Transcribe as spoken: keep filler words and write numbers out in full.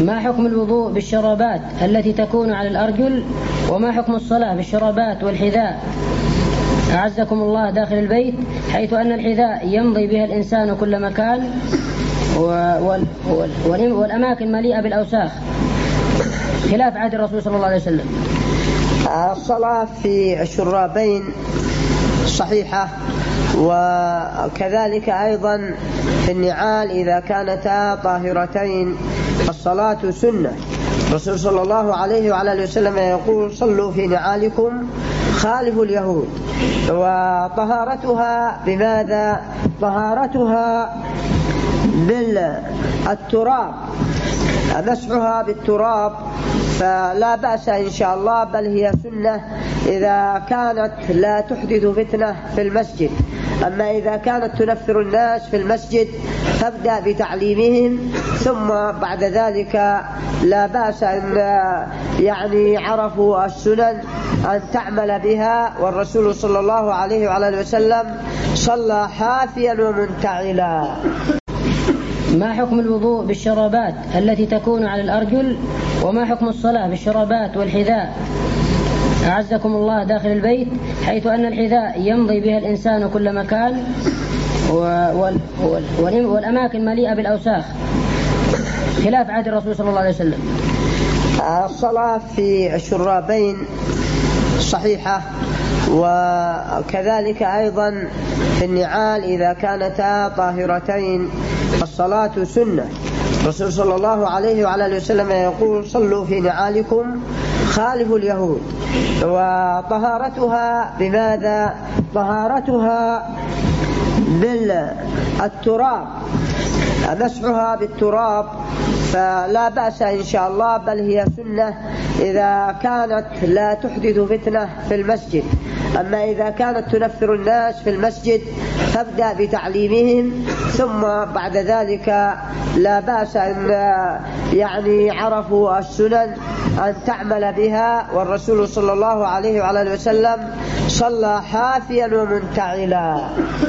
ما حكم الوضوء بالشرابات التي تكون على الأرجل؟ وما حكم الصلاة بالشرابات والحذاء أعزكم الله داخل البيت، حيث أن الحذاء يمضي بها الإنسان كل مكان والأماكن مليئة بالأوساخ خلاف عهد الرسول صلى الله عليه وسلم؟ الصلاة في الشرابين صحيحة، وكذلك أيضا في النعال إذا كانتا طاهرتين الصلاة سنة. الرسول صلى الله عليه وعلى آله وسلم يقول: صلوا في نعالكم خالفوا اليهود. وطهارتها بماذا؟ طهارتها بالتراب، مسحها بالتراب، فلا بأس إن شاء الله، بل هي سنة إذا كانت لا تحدث فتنة في المسجد. أما إذا كانت تنفر الناس في المسجد فابدأ بتعليمهم، ثم بعد ذلك لا بأس أن يعني عرفوا السنن أن تعمل بها. والرسول صلى الله عليه وعلى آله وسلم صلى حافيا ومنتعلا. ما حكم الوضوء بالشرابات التي تكون على الأرجل؟ وما حكم الصلاة بالشرابات والحذاء أعزكم الله داخل البيت، حيث أن الحذاء يمضي بها الإنسان كل مكان والأماكن مليئة بالأوساخ خلاف عهد الرسول صلى الله عليه وسلم؟ الصلاة في الشرابين صحيحة، وكذلك أيضا في النعال إذا كانتا طاهرتين الصلاة سنة. الرسول صلى الله عليه وعلى آله وسلم يقول: صلوا في نعالكم خالفوا اليهود. وطهارتها بماذا؟ طهارتها بالتراب، مسحها بالتراب، فلا بأس إن شاء الله، بل هي سنة إذا كانت لا تحدث فتنة في المسجد. أما إذا كانت تنفر الناس في المسجد فابدأ بتعليمهم، ثم بعد ذلك لا بأس أن يعني عرفوا السنن أن تعمل بها. والرسول صلى الله عليه وعلى آله وسلم صلى حافيا ومنتعلا.